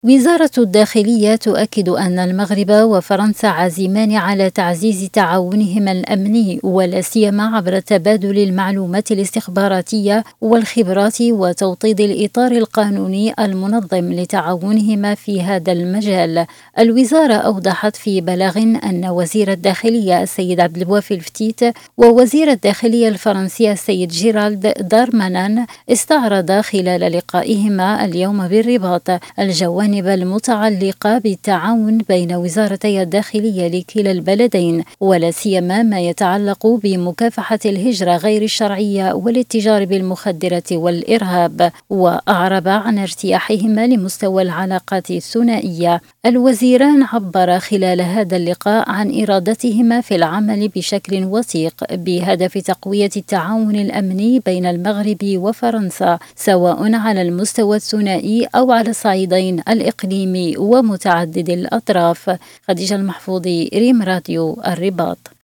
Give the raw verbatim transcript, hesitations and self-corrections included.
وزارة الداخلية تؤكد أن المغرب وفرنسا عازمان على تعزيز تعاونهما الأمني ولا سيما عبر تبادل المعلومات الاستخباراتية والخبرات وتوطيد الإطار القانوني المنظم لتعاونهما في هذا المجال. الوزارة أوضحت في بلاغ أن وزير الداخلية السيد عبد الوافي الفتيت ووزير الداخلية الفرنسي السيد جيرالد دارمانان استعرضا خلال لقائهما اليوم بالرباط الجوانب المتعلقة بالتعاون بين وزارتي الداخلية لكلا البلدين ولا سيما ما يتعلق بمكافحة الهجرة غير الشرعية والاتجار بالمخدرات والإرهاب، وأعرب عن ارتياحهما لمستوى العلاقات الثنائية. الوزيران عبر خلال هذا اللقاء عن إرادتهما في العمل بشكل وثيق بهدف تقوية التعاون الأمني بين المغرب وفرنسا سواء على المستوى الثنائي أو على الصعيدين الإقليمي ومتعدد الأطراف. خديجة المحفوظي، ريم راديو، الرباط.